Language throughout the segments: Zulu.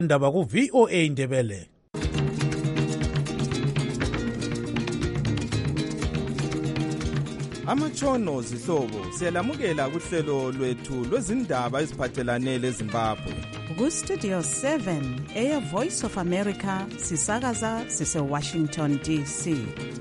Indaba ku VOA Indebele. Amatshono zihlobo siyalamukela kuhlelo lwethu lwezindaba eziphathelane leZimbabwe. Ku Studio 7 Air Voice of America sisakaza sise Washington DC.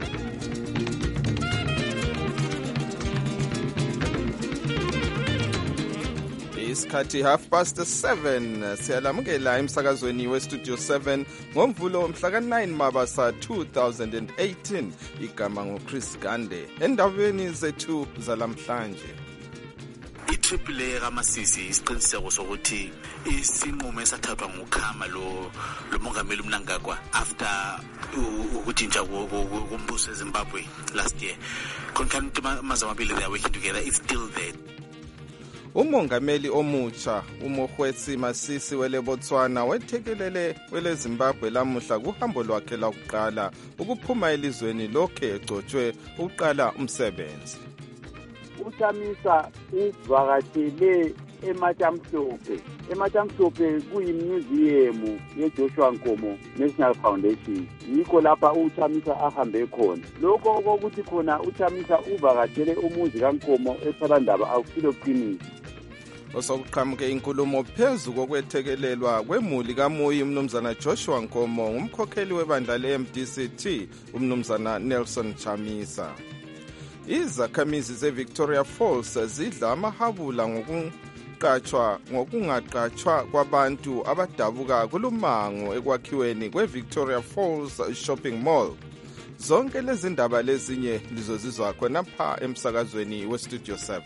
Isikhathi 7:30 siyalamukela emsakazweni we Studio 7 ngomvulo mhla ka-9 Mabasa 2018. Igama ngoChris Gande. Endabeni zethu zalamhlanje. iAAA kaMasisi isiqiniseko sokuthi isinqumo esathathwa nguKhama lo mongameli uMnangagwa after ukuthi nje kumbuso eZimbabwe last year. Concurrent amabili they are working together, it's still there. Umongameli omutsha uMokgweetsi Masisi weleBotswana wethekelele weleZimbabwe lamuhla kuhambo lwakhe lokuqala ukuphuma elizweni lokhe egcotshwe ukuqala umsebenzi. uChamisa uvakatshele eMatamhlophe kuyimuseum yeJoshua Nkomo National Foundation. Yikho lapha uChamisa ahambe khona. Lokho okokuthi khona uChamisa uvakatshele umuzi kaNkomo ePhalandaba awusilo qiniso. Osokuqhamuke inkulumo phezu kokwethekelelwa kwemuli kaMuyi umnumzana Joshua Nkomo ngumkhokheli webandla leMDCT umnumzana Nelson Chamisa. Izakhamizi zeVictoria Falls zidla amahabula ngokungaqatshwa kwabantu abadabuka kulumango ekwakhiweni kweVictoria Falls Shopping Mall. Zonke lezi ndaba lezinye lizozizwa khonapha emsakazweni weStudio 7.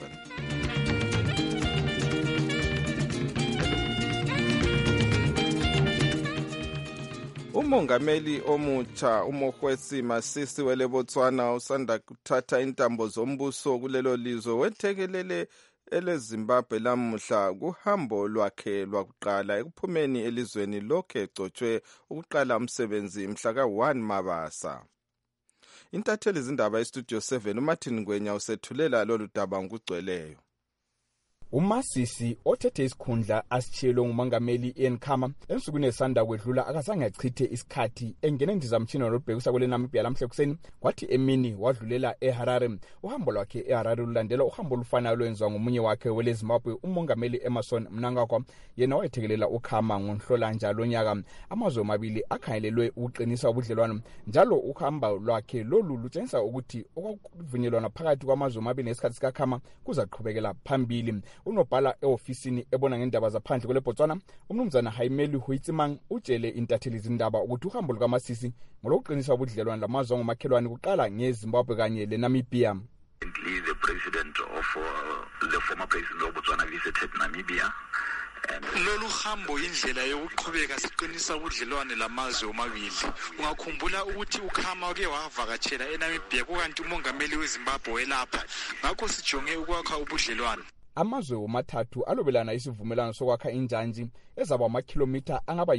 Umongameli omutsha uMokgweetsi Masisi weleBotswana usanda kuthatha intambo zombuso kulelo lizwe wethekelele eleZimbabwe lamuhla kuhambo lwakhe lwakuqala ekuphumeni elizweni lokhe egcotshwe ukuqala umsebenzi mhla ka-1 Mabasa. Intatheli zindaba eStudio 7 uMartin Ngwenya usethulela lolu daba ngokugcweleyo. uMasisi othethe isikhundla asitshiyelwe ngumongameli Ian Khama ensukwini esanda kwedlula akazange achithe isikhathi engene endizamtshini olubhekisa kweNamibia lamhla kuseni kwathi emini wadlulela eHarare. Uhambo lwakhe eHarare lulandela uhambo olufanayo olwenziwa ngomunye wakhe weleZimbabwe umongameli Emmerson Mnangagwa. Yena wayethekelela uKhama ngoNhlolanja lonyaka. Amazwe amabili akhangelelwe ukuqinisa ubudlelwano njalo uhambo lwakhe lolu lutshengisa ukuthi okuvunyelwana phakathi kwamazwe amabili ngesikhathi sikaKhama kuzaqhubekela phambili. Unobhala eofisini ebona ngendaba zaphandle kweleBotswana umnumzana Haimeli Huitsimang utshele intatheli zindaba ukuthi uhambo lukaMasisi ngolokuqinisa ubudlelwano lamazwe ngomakhelwane kuqala ngeZimbabwe kanye leNamibia. The president of the former president of Botswana visited Namibia. Lolu hambo indlela yokuqhubeka siqinisa ubudlelwane lamazwe omabili. Ungakhumbula ukuthi uKhama wake wavakatshela eNamibia kukanti umongameli weZimbabwe lapha. Ngakho sijonge ukwakha ubudlelwano. Amazwe omathathu alobelana isivumelano sokwakha injanji ezaba amakhilomitha angaba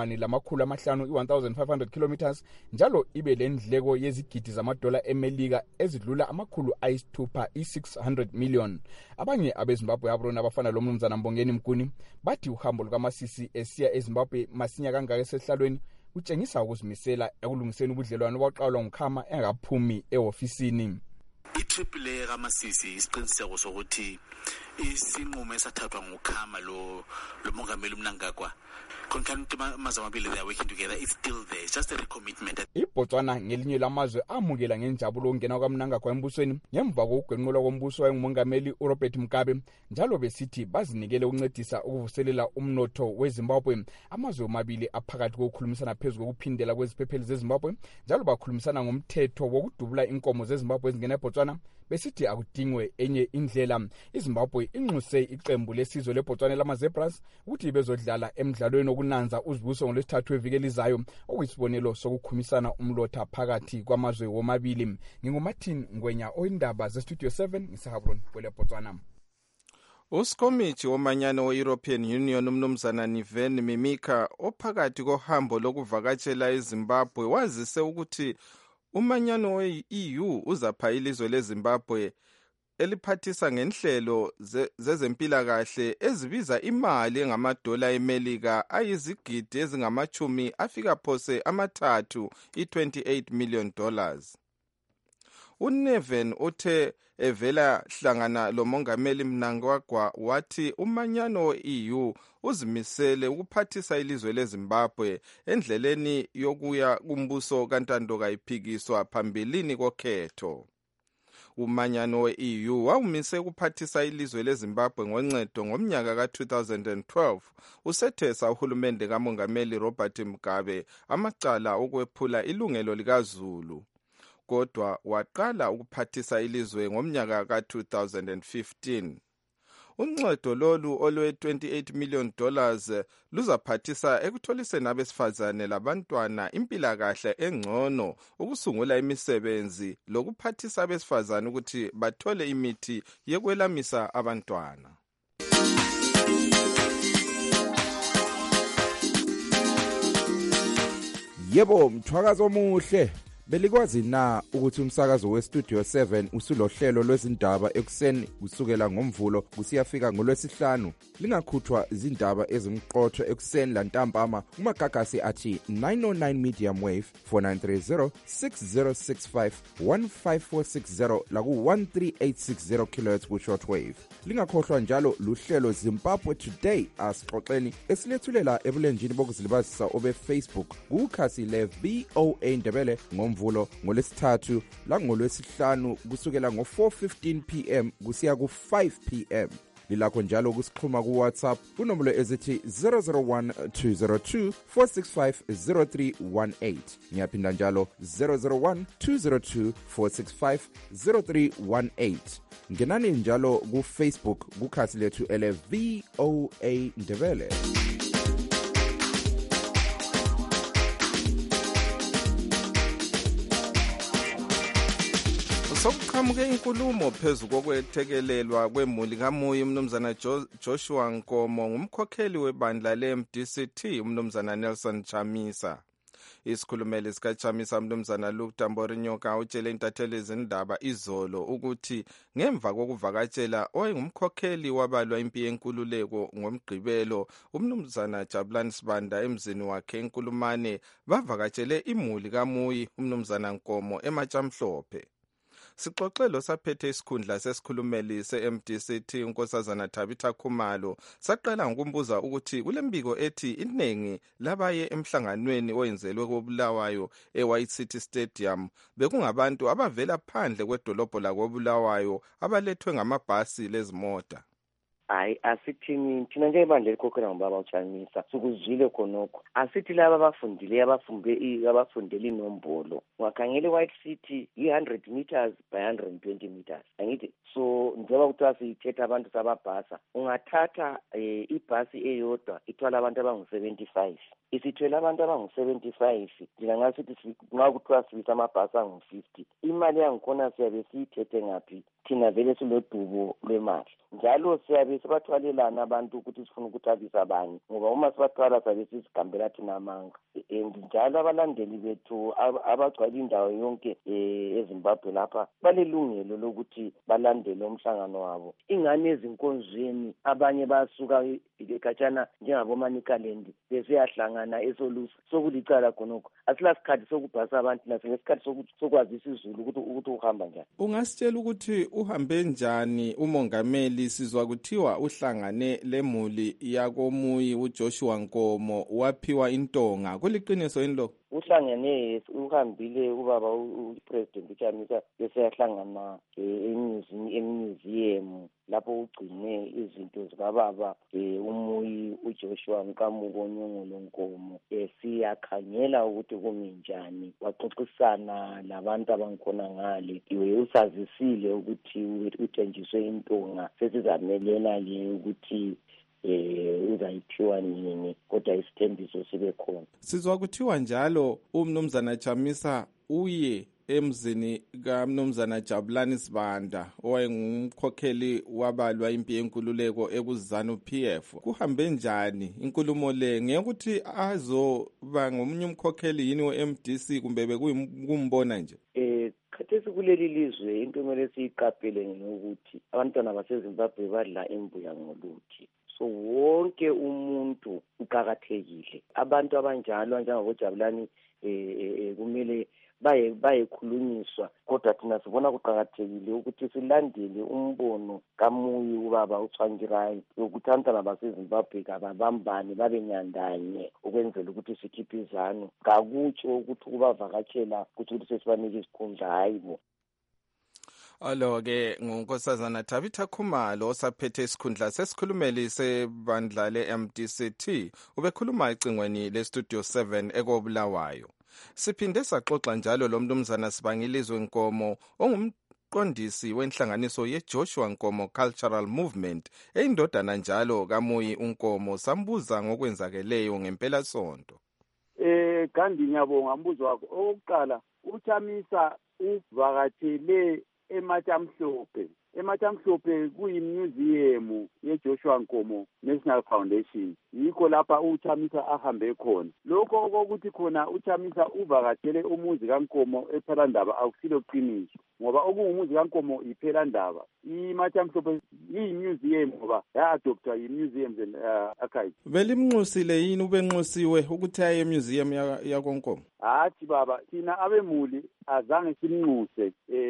1,500 kilometers njalo ibe lendleko yezigidi zamadola eMelika ezidlula $600 million. Abanye abeZimbabwe abrona abafana lo mnumzana Mbongeni Mkuni bathi uhambo lukaMasisi esiya eZimbabwe masinya kangaka esehlalweni utshengisa ukuzimisela ekulungiseni ubudlelwano obaqalwa nguKhama engaphumi eofisini. iAAA kaMasisi isiqiniseko sokuthi isinqumo esathathwa nguKhama lo mongameli uMnangagwa. Concurrent amazwe amabili they are working together, it's still there, it's just a recommitment. iBotswana ngelinye lamazwe amukela ngenjabulo ongena kwaMnangagwa embusweni ngemva kokugwenqulwa kombuso wayengumongameli uRobert Mugabe njalo besithi bazinikele ukuncedisa ukuvuselela umnotho weZimbabwe. Amazwe amabili aphakathi kokukhulumisana phezu kokuphindela kweziphepheli zeZimbabwe njalo bakhulumisana ngomthetho wokudubula inkomo zeZimbabwe ezingena eBotswana besithi akudingwe enye indlela. iZimbabwe inxuse iqembu lesizwe leBotswana lamaZebras ukuthi bezodlala emidlalweni okunanza uzibuso ngolwesithathu eviki elizayo okuyisibonelo sokukhumisana umlotha phakathi kwamazwe womabili. NginguMartin Ngwenya oyindaba zeStudio 7 ngiseHabron kweleBotswana. Usikomithi womanyano we-European Union umnumzana Niven Mimika ophakathi kohambo lokuvakatshela eZimbabwe wazise ukuthi umanyano we-EU uzapha ilizwe leZimbabwe eliphathisa ngenhlelo zezempilakahle ezibiza imali engamadola eMelika ayizigidi ezingamachumi afika phose amathathu i-$28 million. uNeven uthe evela hlangana lomongameli Mnangagwa wathi umanyano we-EU uzimisele ukuphathisa ilizwe leZimbabwe endleleni yokuya kumbuso kantando kayiphikiswa phambilini kokhetho. Umanyano we-EU wawumise ukuphathisa ilizwe leZimbabwe ngoncedo ngomnyaka ka-2012 usethesa uhulumende kamongameli Robert Mugabe amacala okwephula ilungelo likaZulu. Kodwa waqala ukuphathisa ilizwe ngomnyaka ka-2015. Uncedo lolu olwe-$28 million luzaphathisa ekutholiseni abesifazane labantwana impilakahle engcono, ukusungula imisebenzi lokuphathisa abesifazane ukuthi bathole imithi yekwelamisa abantwana. Yebo, mthwakazo omuhle. Belikwazi na ukuthi umsakazo weStudio 7 usulohlelo lwezindaba ekuseni kusukela ngomvulo kusiyafika ngolwesihlanu? Lingakhuthwa izindaba ezimqotho ekuseni lantambama kumagagasi athi 909 medium wave 4930 6065 15460 laku 13860 kHz ku shortwave. Lingakhohlwa njalo luhlelo Zimbabwe Today asixoxeni esilethulela ebulenjini bokuzilibazisa obe Facebook kukhasi le VOA Ndebele ngomvulo ngolesithathu la ngolwesihlanu kusukela ngo-4:15 PM kusiya ku-5 PM. Lilakho njalo ukusixhuma ku WhatsApp kunombolo ezithi 001-202-465-0318. Ngiyaphinda njalo 001-202-465-0318. Ngenani njalo ku Facebook kukhasi lethu ele VOA Ndebele. Sokuqhamuke inkulumo phezu kokwethekelelwa kwemuli kaMuyi umnumzana Joshua Nkomo ngumkhokheli webandla le-MDCT umnumzana Nelson Chamisa. Isikhulumeli sikaChamisa umnumzana Luke Tamborinyoka utshele intatheli zindaba izolo ukuthi ngemva kokuvakatshela owayengumkhokheli wabalwa impi yenkululeko ngomgqibelo umnumzana Jabulani Sibanda emzini wakhe eNkulumane bavakatshele imuli kaMuyi umnumzana Nkomo eMatshamhlophe. Sixoxelo saphethe isikhundla sesikhulumeli se-MDCT unkosazana Tabitha Khumalo saqala ngokumbuza ukuthi kulembiko ethi iningi labaye emhlanganweni oyenzelwe koBulawayo eWhite City Stadium bekungabantu abavela phandle kwedolobho lakoBulawayo abalethwe ngamabhasi lezimota. Hayi asithini thina njengebandla elikhokhela ngobaba uChamisa sikuzwile khonokho asithi laba abafundele inombolo ungakhangela eWhite City i100 meters by 120 meters angithi so njengoba kuthiwa sithetha abantu sababhasa ungathatha ibhasi eyodwa ithwala abantu abangu-75 isithwele abantu abangu-75 thina ngasithi nxa kuthiwa sibisa amabhasi angu-50 imali yangikhona siyabe siyithethe ngaphi thina vele silodubo lwemali njalo siyabe sibathwalelana abantu ukuthi sifuna ukuthabisa abanye ngoba uma sibathwala siyabe sizigambela thina amanga njalo abalandeli bethu abagcwala indawo yonke eZimbabwe lapha balelungelo lokuthi balandele umhlangano wabo ingane ezinkonzweni abanye basuka ekhatshana njengaboManicaland besiyahlangana eSolusi sokulicala khonokho asilasikhathi sokubhasa abantu nasesikhathi sokwazisa izulu ukuthi uhamba njani. Ungasitshela ukuthi uhambe njani umongameli sizwa kuthiwa uhlangane lemuli yakoMuyi uJoshua Nkomo waphiwa intonga kuliqiniso yini lo? Uhlangene uhambile ubaba uPresident uChamisa beseyahlangana emuseum lapho ugcine izinto zikababa uMuyi uJoshua Nkamuko Nyongolo Nkomo siyakhangela ukuthi kumi njani waxoxisana labantu abangikhona ngale iwe usazisile ukuthi uthenjiswe intonga sesizamelela le ukuthi uzayiphiwa nini kodwa isithembiso sibe khona. Sizwa kuthiwa njalo umnumzana Chamisa uye emzini kaMnumzana Jabulani Sibanda owayengumkhokheli wabalwa impi yenkululeko ekuzanu PF. Kuhambe njani inkulumo le ngekuthi azoba ngomunye umkhokheli yini weMDC kumbe bekumbona nje? sesikuleli lizwe into kumele siyiqaphele ngokuthi abantwana baseZimbabwe badla imbuya ngoluthi. So wonke umuntu uqhakathekile. Abantu abanjalo njengabojabulani kumele bayekhulunyiswa, kodwa thina sibona kuqhakathekile ukuthi silandele umbono kaMuyi ubaba uTsvangirai ukuthi abantwana baseZimbabwe kababambane babe nyandanye ukwenzela ukuthi sikhiphe izanu. Kakutsho ukuthi kubavakatshela ukuthi sesibanike isikhundla, hayi bo. Alo-ke ngunkosazana Tabitha Khumalo osaphethe isikhundla sesikhulumeli sebandla le-MDCT ubekhuluma ecingweni le-Studio 7 ekobulawayo. Siphinde saxoxa njalo lo mnumzana Sibangilizwe Nkomo ongumqondisi wenhlanganiso ye-Joshua Nkomo Cultural Movement eyindodana njalo kaMuyi uNkomo. Sambuza ngokwenzakeleyo ngempela sonto. Kandi ngiyabonga umbuzo wakho. Okokuqala, uChamisa uvakatshele eMatamhlophe. eMatamhlophe kuyimuseum yeJoshua Nkomo National Foundation. Yikho lapha uChamisa ahambe khona. Lokho ukuthi khona uChamisa uvakatshele umuzi kaNkomo ePhelandaba akusilo qiniso, ngoba okungumuzi kaNkomo iPhelandaba. iMatamhlophe yimuseum ngoba ya-adoptwa yiMuseums and Archives. Belimnxusile yini, ubenxusiwe ukuthi aye emuseum yakoNkomo? Hathi baba, thina abemuli azange simnxuse.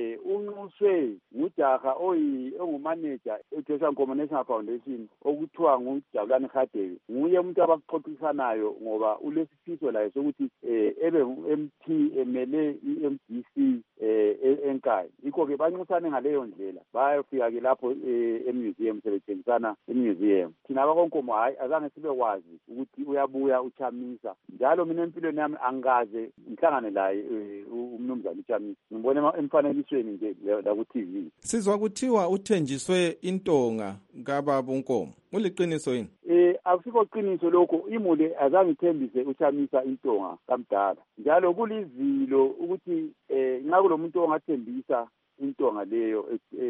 Unxuswe ngujaha ongumaneja eJoshua Nkomo National Foundation okuthiwa nguJabulani Khadebe. Nguye umuntu abaxoxisanayo ngoba ulesifiso laye sokuthi ebe ngu-MP emele i-MDC eNkayi. Yikho-ke banxusane ngaleyo ndlela, bayofika-ke lapho emuseum sebethengisana emuseum. Thina abakoNkomo hayi azange sibekwazi ukuthi uyabuya uChamisa. Njalo mina empilweni yami angaze ngihlangane laye umnumzana uChamisa. Ngibona emfanekisweni nje la ku-TV. Sizwa kuthiwa uthenjiswe intonga kababa uNkomo. Uliqiniso yini? Akusikho qiniso lokho. Imuli azange ithembise uChamisa intonga kamdala. Njalo kulizilo ukuthi nxa kulomuntu ongathembisa intonga leyo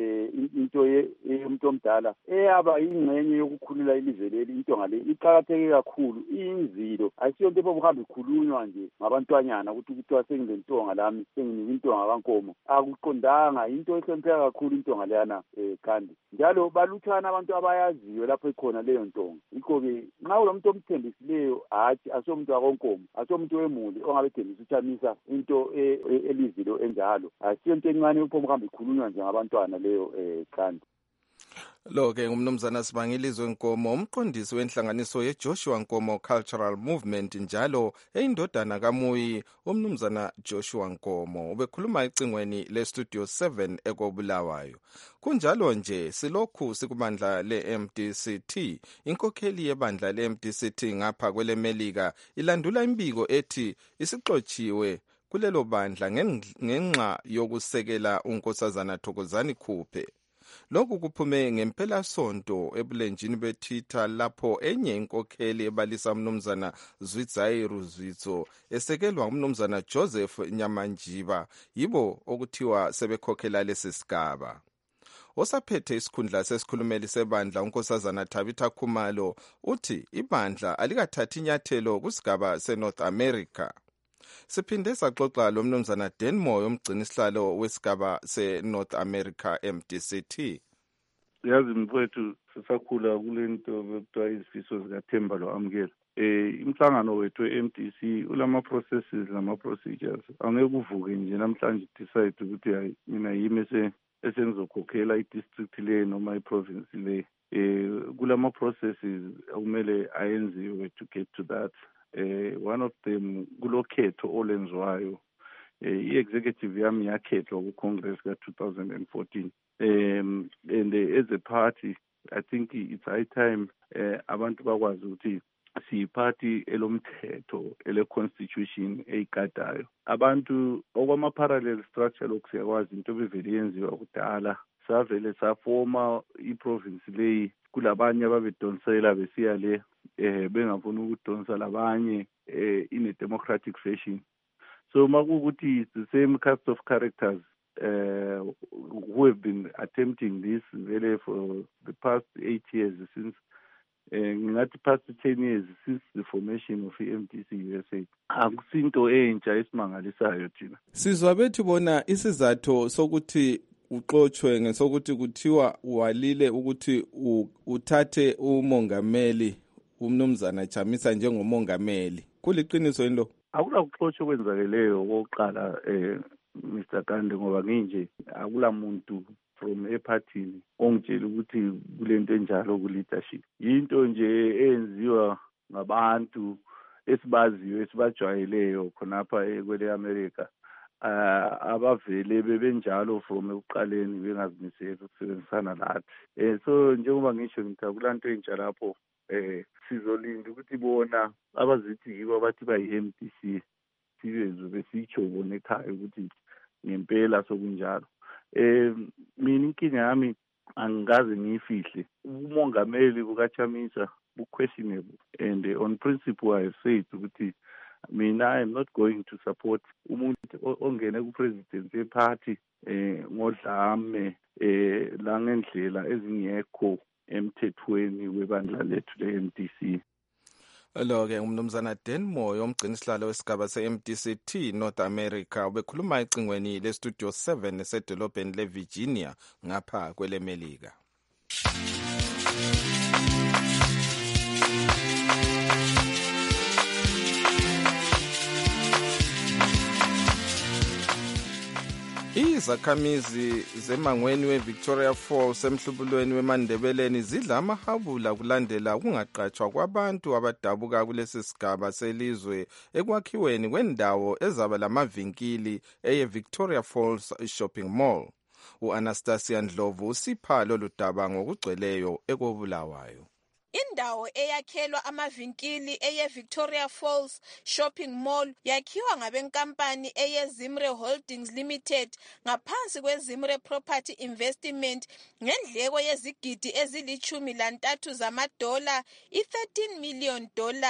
into yomuntu omdala eyaba ingxenye yokukhulula ilizwe leli, intonga le iqhakatheke kakhulu, iyinzilo. Ayisiyo into ebuhamba ikhulunywa nje ngabantwanyana ukuthi kuthiwa sengilentonga lami, senginika intonga kaNkomo. Akuqondanga, into ehlonipheka kakhulu intonga leyana kandi. Njalo balutshwana abantu abayaziyo lapho ikhona leyo ntonga. Yikho-ke nxa kulomuntu omthembisileyo, hathi asomuntu wakoNkomo, asomuntu wemuli ongabe ethembisa uChamisa into elizilo enjalo. Ayisiyo into encane uphomhamba ikhulunywa nje ngabantwana leyo kandi. Lo-ke ngumnumzana Sibangilizwe Nkomo, umqondisi wenhlanganiso ye-Joshua Nkomo Cultural Movement njalo eyindodana kaMuyi umnumzana Joshua Nkomo. Ubekhuluma ecingweni le-Studio 7 ekobulawayo. Kunjalo nje silokhu sikubandla le-MDCT. Inkokheli yebandla le-MDCT ngapha kwelemelika ilandula imbiko ethi isixotshiwe kulelo bandla ngenxa yokusekela unkosazana Thokozani Khuphe. Lokhu kuphume ngempela sonto ebulenjini beTwitter lapho enye inkokheli ebalisa umnumzana Zwitsairu Zwitso esekelwa umnumzana Joseph Nyamanjiba yibo okuthiwa sebekhokhela lesi sigaba. Osaphethe isikhundla sesikhulumeli sebandla unkosazana Tabitha Khumalo uthi ibandla alikathathi inyathelo kusigaba seNorth America. Siphinde saxoxa lo mnumzana Denmoy umgcinisihlalo wesigaba seNorth America MDCT. Yazi mfowethu, sisakhula kulento bekuthiwa izifiso zikaThemba lo-Amukela. Imhlangano wethu e-MDC ulama processes lama procedures. Angeke uvuke nje namhlanje decide ukuthi hayi mina yimi esengizokhokhela i-district le noma i-province le. Kulama processes okumele ayenziwe to get to that. One of them kulokhetho olenzwayo. I-executive yami yakhethwa ku-Congress ka-2014. And as a party, I think it's high time abantu bakwazi ukuthi siyiparty elomthetho ele-constitution eyigadayo. Abantu okwama-parallel structure lokhu siyakwazi into bevele yenziwa kudala. Savele safoma i-province leyi kulabanye ababedonsela besiya le bengafuna ukudonsa labanye in a democratic fashion. So makukuthi it's the same cast of characters who have been attempting this really for the past 8 years since ngingathi past 10 years since the formation of i-MDC USA. Akusinto entsha esimangalisayo thina. Sizwa bethu bona isizathu sokuthi uxoxwe ngesokuthi kuthiwa walile ukuthi uthathe umongameli umnumzana Chamisa njengomongameli. Kuliqiniso yini lo? Akulakuxoxwa kwenzakeleyo okokuqala Mr. Kande ngoba nginje akulamuntu from ephathini ongitshela ukuthi kulento enjalo ku-leadership. Yinto nje eyenziwa ngabantu esibaziyo esibajwayeleyo khonapha kwele America. Abavele bebenjalo from ekuqaleni bengazimiseli ukusebenzisana lathi. So njengoba ngisho ngithi akulanto entsha lapho sizolinda ukuthi bona abazithi yibo abathi bayi-MDC sibezo besitsho bona ekhaya ukuthi ngempela sokunjalo. Mina inkinga yami angikaze ngiyifihle. Umongameli bukaChamisa bu-questionable, and on principle I have said ukuthi mina I am not going to support umuntu ongene ku-presidency yeparty ngodlame langendlela ezingekho emthethweni webandla lethu le-MDC. Lo-ke umnumzana Denmoy omgcinisihlalo wesigaba se-MDCT North America ubekhuluma ecingweni le-Studio 7 esedolobheni le-Virginia ngapha kwele-Melika. Izakhamizi zemangweni we-Victoria Falls emhlubulweni weMandebeleni zidla amahabula kulandela ukungaqatshwa kwabantu abadabuka kulesi sigaba selizwe ekwakhiweni kwendawo ezaba lamavinkili eye-Victoria Falls Shopping Mall. U-Anastasia Ndlovu usipha lolu daba ngokugcweleyo ekobulawayo. Indawo eyakhelwa amavinkili eye-Victoria Falls Shopping Mall yakhiwa ngabenkampani eye-Zimre Holdings Limited ngaphansi kwe-Zimre Property Investment ngendleko yezigidi ezili-13 zamadola, i-$13 million.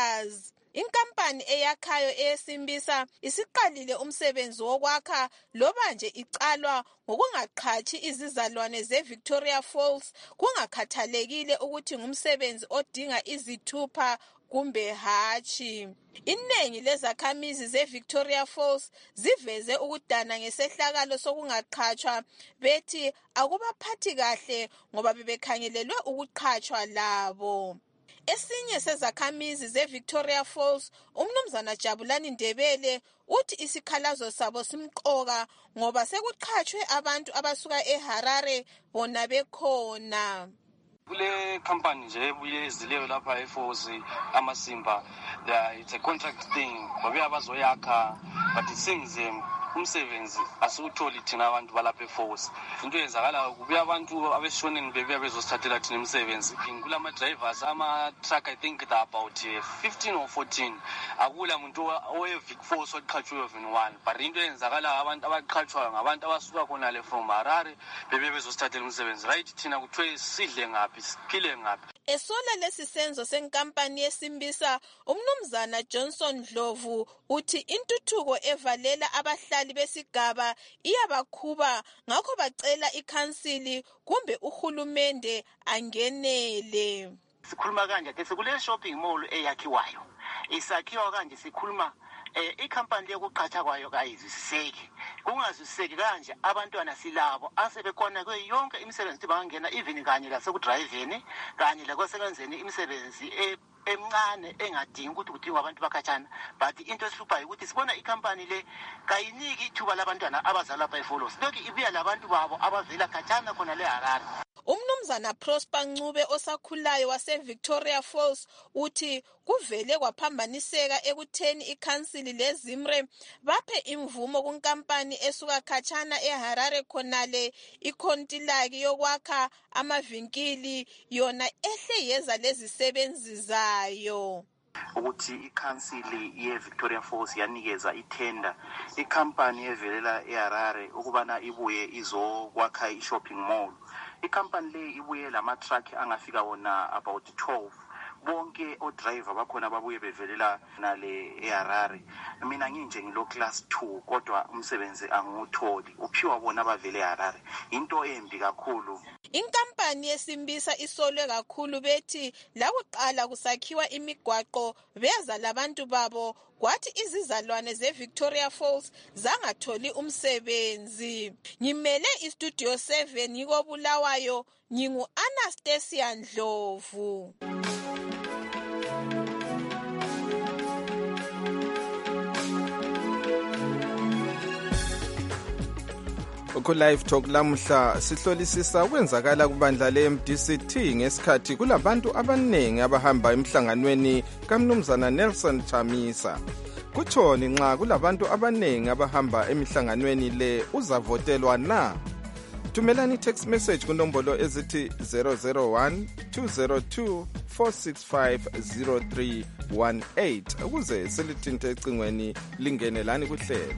Inkampani eyakhayo eyesimbisa isiqalile umsebenzi wokwakha loba nje icalwa ngokungaqhathi izizalwane ze-Victoria Falls kungakhathalekile ukuthi ngumsebenzi odinga izithupha kumbe hatshi. Iningi lezakhamizi ze-Victoria Falls ziveze ukudana ngesehlakalo sokungaqhatshwa bethi akubaphathi kahle ngoba bebekhangelelwe ukuqhatshwa labo. Esinye sezakhamizi ze-Victoria Falls, umnumzana Jabulani Ndebele, uthi isikhalazo sabo simqoka ngoba sekuqhatshwe abantu abasuka eHarare bona bekhona. Kule company nje ebuye ezileyo lapha eFalls amasimba, it's a contract thing. Babe abazoyakha but it seems umsebenzi asiwutholi thina abantu balapha eFalls. Into yenzakala kubuya abantu abeshoneni bebuya bezosithathela thina umsebenzi. Kulama drivers ama-truck I think about 15 or 14. Akula muntu owe-Vic Falls oqhatshwe even one. But into yenzakala abantu abaqhatshwa ngabantu abasuka khona le from Harare bebuya bezosithathela umsebenzi. Right thina kuthiwe sidle ngaphi siphile ngaphi. Esola lesi senzo senkampani yesimbisa, umnumzana Johnson Ndlovu uthi intuthuko evalela abahlali besigaba iyabakhuba ngakho bacela ikhansili kumbe uhulumende angenele. Sikhuluma kanje ke sekule shopping mall eyakhiwayo. Isakhiwa kanje sikhuluma ikhampani yokuqhatha kwayo kayiziseki. Kungaziseki kanje abantwana silabo asebekhona kwe yonke imisebenzi bangena even kanye la sekudriveni kanye la kwasebenzeni imisebenzi emncane engadingi ukuthi kudingwa abantu bakhatshana, but into ehluphayo ukuthi sibona ikhampani le kayiniki ithuba labantwana abazalwa lapha eFalls. Lokho ibuya labantu babo abavela khatshana khona le Harare. Umnumzana Prosper Ncube osakhulayo wase-Victoria Falls uthi kuvele kwaphambaniseka ekutheni ikhansili lezimre baphe imvumo kunkampani esuka khatshana eHarare khonale ikhontilaki yokwakha amavinkili yona ehle yeza lezisebenzi zayo. Ukuthi ikhansili ye-Victoria Falls yanikeza ithenda ikhampani evelela eHarare ukubana ibuye izokwakha i-shopping mall. Ikhampani le ibuye lama-truck angafika wona about 12 bonke odriver bakhona babuye bevelela nale eHarare. Mina nginje ngilo class 2 kodwa umsebenzi angiwutholi, uphiwa bona abavele eHarare. Into embi kakhulu. Inkampani yesimbisa isolwe kakhulu bethi lakuqala kusakhiwa imigwaqo beza labantu babo kwathi izizalwane zeVictoria Falls zangatholi umsebenzi. Ngimele iStudio 7 ngiko Bulawayo, ngingu Anastasia Ndlovu. Ku live talk lamhla sihlolisisa ukwenzakala kubandla leMDCT ngesikhathi kulabantu abaningi abahamba emhlanganweni kaMnumzana Nelson Chamisa. Kuthoni nxa kulabantu abaningi abahamba emihlanganweni le uzavotelwa na? Thumelani text message kunombolo ezithi 001 202 465 0318 ukuze silithinte ecingweni lingenelani kuhlelo.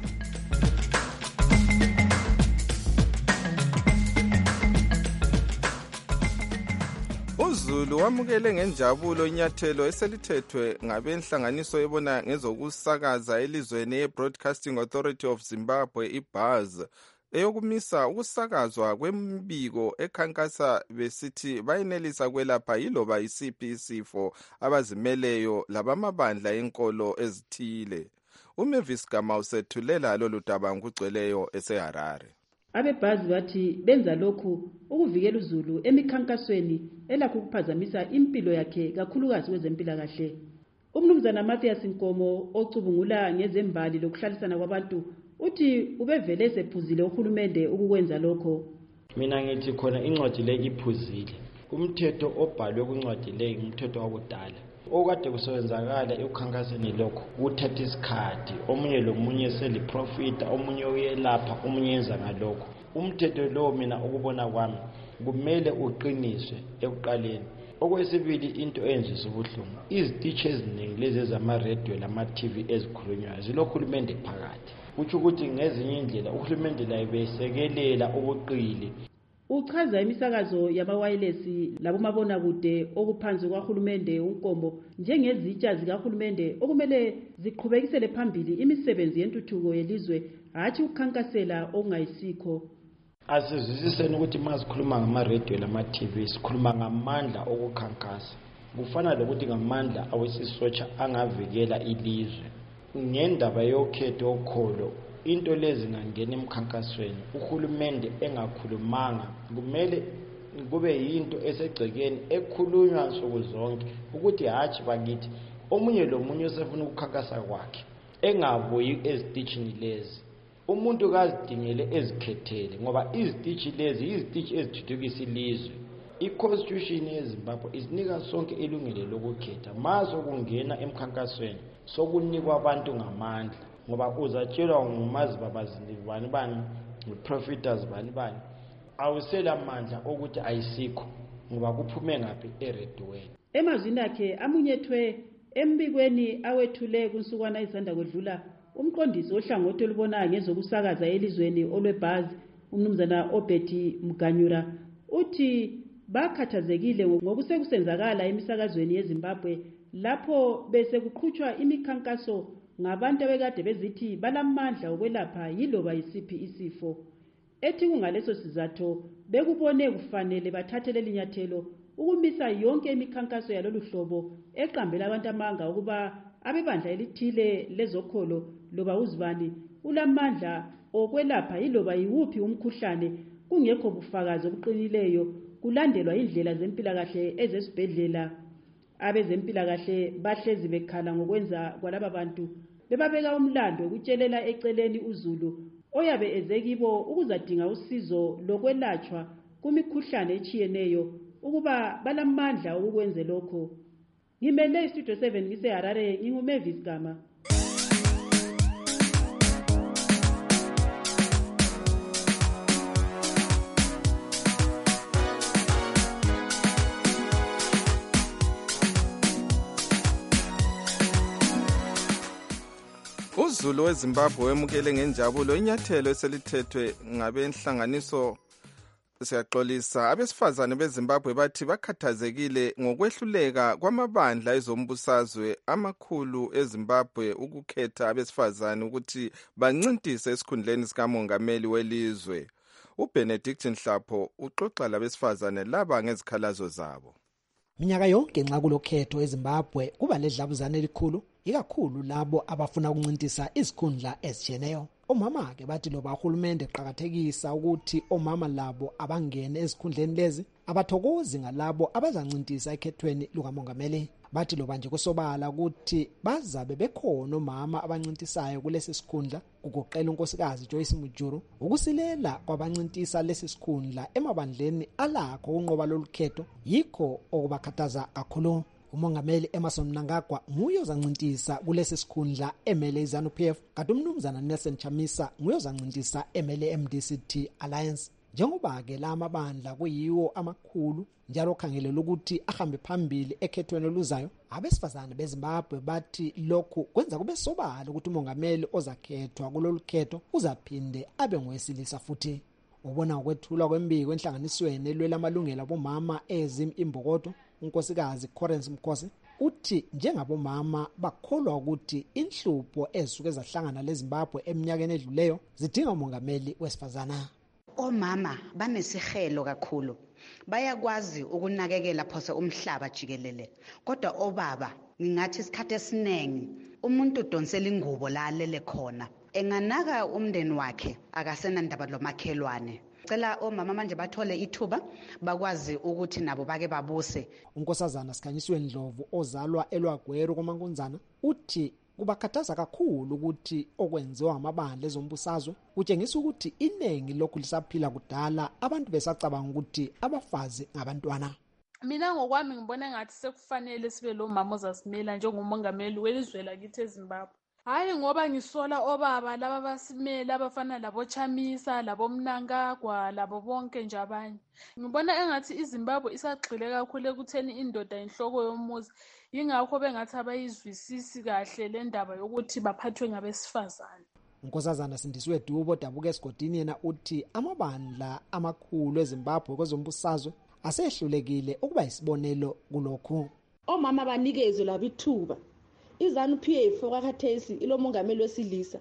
UZulu wamukele ngenjabulo inyathelo eselithethwe ngabenhlanganiso ebona ngezokusakaza elizweni ye-Broadcasting Authority of Zimbabwe iBuzz eyokumisa ukusakazwa kwemibiko ekhankasa besithi bayenelisa kwelapha yiloba isiphi isifo abazimeleyo labamabandla enkolo ezithile. uMavis Gama usethulela lolu daba ngokugcweleyo eseHarare. Abebhazi bathi benza lokhu ukuvikela uZulu emikhankasweni elakho ukuphazamisa impilo yakhe kakhulukazi kwezempilakahle. Umnumzana Mathias Nkomo ocubungula ngezembali lokuhlalisana kwabantu uthi ubevele esephuzile uhulumende ukukwenza lokho. Mina ngithi khona incwadi le iphuzile. Umthetho obhalwe kwincwadi le umthetho wakudala. Okade kusebenzakala ekukhankaseni lokho uthatha isikhathi, omunye lomunye seliprofita, omunye uyelapha, omunye yenza ngalokho. Umthetho lo mina ukubona kwami kumele uqiniswe ekuqaleni. Okwesibili into enzisa ubuhlungu, iziteaches eziningi lezi ezama-radio lama-TV ezikhulunywayo zilohulumende phakathi. Kutsho ukuthi ngezinye indlela uhulumende la besekelela ubuqili. Uchaza imisakazo yamawayilesi labomabonakude okuphansi kwahulumende uNkombo njengezitsha zikahulumende okumele ziqhubekisele phambili imisebenzi yentuthuko yelizwe hathi ukukhankasela okungayisikho. Asizwisiseni ukuthi masikhuluma ngama-radio lama-TV sikhuluma ngamandla okukhankasa. Kufana lokuthi ngamandla awesisotsha angavikela ilizwe. Ngendaba yokhetho okholo into lezi ngangena emkhankasweni uhulumende engakhulumanga kumele kube yinto esegcekeni ekhulunywa nsuku zonke ukuthi hathi bakithi omunye lomunye osefuna ukukhankasa kwakhe engabuyi ezitishini lezi. Umuntu kazidingele ezikhethele ngoba izitishi lezi izitishi ezithuthukisa ilizwe. I-Constitution yeZimbabwe isinika sonke ilungelo lokukhetha. Maso kungena emkhankasweni sokunikwa abantu ngamandla ngoba uzatshelwa ngumazi babazili bani ngeprofiters bani awusela amandla ukuthi ayisikho ngoba kuphume ngaphi eredweni. Emazwini akhe amunyethwe embikweni awethule kunsukwana izanda kwedlula umqondisi ohlangothi olubona ngezokusakaza elizweni olweBuzz umnumzana Obeti Mganyura uthi bakhathazekile ngokusekusenzakala emisakazweni yeZimbabwe lapho bese kuqhutshwa imikhankaso ngabantu abekade bezithi balamandla okwelapha yiloba isiphi isifo. Ethi kungaleso sizatho bekubone kufanele bathathele linyathelo ukumisa yonke imikhankaso yalolu hlobo eqambela abantu amanga ukuba abebandla elithile lezokholo loba uzibani ulamandla okwelapha yiloba yiwuphi umkhuhlane kungekho bufakazi obuqinileyo kulandelwa indlela zempilakahle ezesibhedlela. Abezempilakahle bahlezi bekhala ngokwenza kwalaba bantu bebabeka umlando ukutshelela eceleni uZulu oyabe ezekibo ukuzadinga usizo lokwelatshwa kumikhuhlane etshiyeneyo ukuba balamandla ukwenza lokho. Ngimele iStudio 7 ngiseHarare nginguMavis Gama. UZulu weZimbabwe wemukele ngenjabulo inyathelo eselithethwe ngabenhlanganiso Siyaxolisa. Abesifazane beZimbabwe bathi bakhathazekile ngokwehluleka kwamabandla ezombusazwe amakhulu eZimbabwe ukukhetha abesifazane ukuthi bancintise esikhundleni sikamongameli welizwe. uBenedict Nhlapho uxoxa labesifazane laba ngezikhalazo zabo. Minyaka yonke nxa kulokhetho eZimbabwe kuba ledlabuzane elikhulu, ikakhulu labo abafuna ukuncintisa izikhundla ezitshiyeneyo. Omama ke bathi loba uhulumende eqhakathekisa ukuthi omama labo abangene ezikhundleni lezi abathokozi ngalabo abazancintisa ekhethweni lukamongameli. Bathi loba nje kusobala ukuthi bazabe bekhona omama abancintisayo kulesi sikhundla, kugoqela unkosikazi Joyce Mujuru, ukusilela kwabancintisa lesi sikhundla emabandleni alakho ukunqoba lolukhetho yikho okubakhathaza kakhulu. Umongameli Emmerson Mnangagwa nguye ozancintisa kulesi sikhundla emele iZANU-PF, kanti umnumzana Nelson Chamisa nguye ozancintisa emele MDC-T Alliance. Njengoba ke la amabandla kuyiwo amakhulu njalo okhangelelwe ukuthi ahambe phambili ekhethweni oluzayo, abesifazane beZimbabwe bathi lokhu kwenza kube sobala ukuthi umongameli ozakhethwa kulolu khetho uzaphinde abe ngowesilisa futhi. Ubona ukwethulwa kwembiko enhlanganisweni elwela amalungelo abomama eZim Imbokodo, unkosikazi Correns Mkhosi uthi njengabomama bakholwa ukuthi inhlupho ezisuke zahlangana leZimbabwe eminyakeni edluleyo zidinga umongameli wesifazana. Omama banesihelo kakhulu, bayakwazi ukunakekela phose umhlaba jikelele, kodwa obaba ngingathi isikhathi esiningi umuntu udonsela ingubo la alele khona, enganaka umndeni wakhe akasenandaba lomakhelwane. Cela omama manje bathole ithuba bakwazi ukuthi nabo bake babuse. Unkosazana Sikhanyisweni Ndlovu ozalwa eLwagweru koMankunzana uthi kubakhathaza kakhulu ukuthi okwenziwa amabandla ezombusazwe kutshengisa ukuthi iningi lokhu lisaphila kudala, abantu besacabanga ukuthi abafazi ngabantwana. Mina ngokwami ngibona ngathi sekufanele sibe lo mama ozasimela njengomongameli welizwe lakithi eZimbabwe. Hayi ngoba ngisola obaba laba basimela abafana labo Chamisa, labo Mnangagwa, labo bonke nje abanye. Ngibona engathi iZimbabwe isagxile kakhulu ekutheni indoda inhloko yomuzi, ingakho bengathi abayizwisisi kahle le ndaba yokuthi baphathwe ngabesifazane. Unkosazana Sindisiwe Dubo dabuka esigodini yena uthi amabandla amakhulu eZimbabwe kwezombusazwe asehlulekile ukuba isibonelo kulokhu. Omama banikezwe labithuba. iZANU-PF kwakhathesi ilomongameli wesilisa,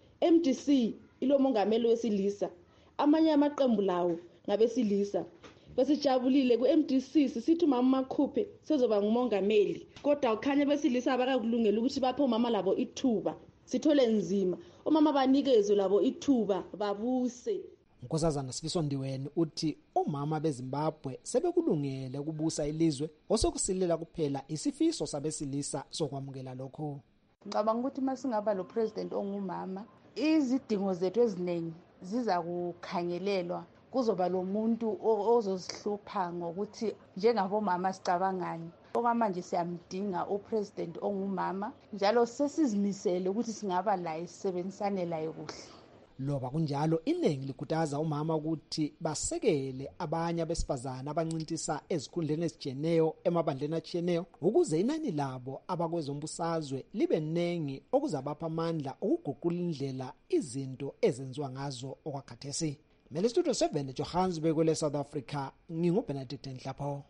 MDC ilomongameli wesilisa, amanye amaqembu lawo ngabesilisa. Besijabulile ku-MDC sisithi umama Makhuphe sezoba ngumongameli, kodwa ukhanya besilisa abakakulungela ukuthi baphe umama labo ithuba. Sithole nzima, omama banikezwe labo ithuba babuse. Unkosazana Sifiso Ndiweni uthi omama beZimbabwe sebekulungele ukubusa ilizwe, osokusilela kuphela isifiso sabesilisa sokwamukela lokho. Ngicabanga ukuthi masingaba lo president ongumama, izidingo zethu eziningi ziza kukhangelelwa. Kuzoba lo muntu ozosihlupha ngokuthi njengabomama sicabangani. Okwamanje siyamdinga upresident ongumama, njalo sesizimisele ukuthi singaba laye sisebenzisane laye kuhle. Loba kunjalo iningi likhuthaza umama ukuthi basekele abanye abesifazana abancintisa ezikhundleni ezijeneyo emabandleni atshiyeneyo ukuze inani labo abakwezombusazwe libe nengi okuzabapha amandla ukuguqula indlela izinto ezenziwa ngazo okwakhathesi. Mele Studio 7 Johannesburg kwele South Africa, nginguBenedict Nhlapho.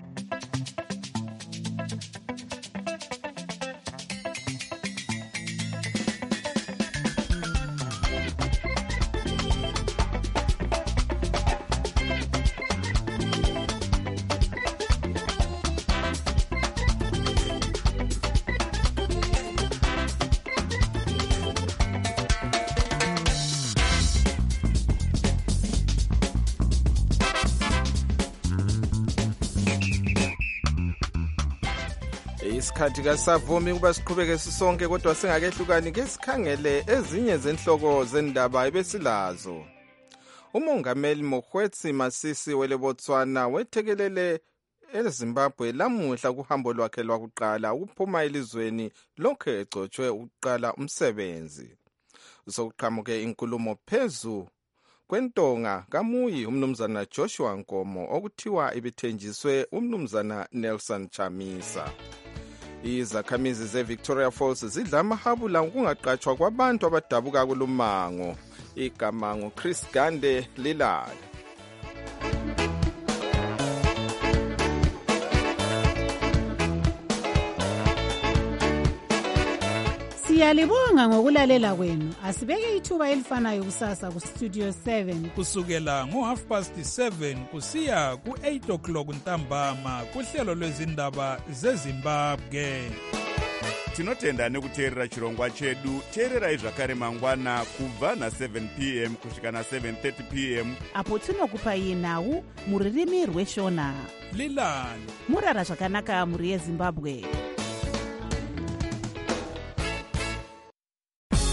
Isikhathi kasavumi ukuba siqhubeke sisonke, kodwa singakehlukani ke sikhangele ezinye zenhloko zendaba ebesilazo. Umongameli Mokgweetsi Masisi weleBotswana wethekelele eZimbabwe lamuhla kuhambo lwakhe lwakuqala ukuphuma elizweni lokhe egcotshwe ukuqala umsebenzi. Usokuqhamuke inkulumo phezu kwentonga kamuyi umnumzana Joshua Nkomo okuthiwa ibithenjiswe umnumzana Nelson Chamisa. Izakhamizi zeVictoria Falls zidla amahabula ngokungaqatshwa kwabantu abadabuka kulumango. Igama nguChris Gande Lilala. Siyalibonga ngokulalela kwenu. Asibeke ithuba elifanayo kusasa ku Studio 7 kusukela ngo7:30 kusiya ku8:00 ntambama kuhlelo lwezindaba zeZimbabwe. Tinotenda nekuteerera chirongwa chedu. Teererai zvakare mangwana kubva na7 p.m. kusvika na7:30 p.m. apo tinokupai nhau muririmi rweshona. Lilani murara zvakanaka muri yeZimbabwe.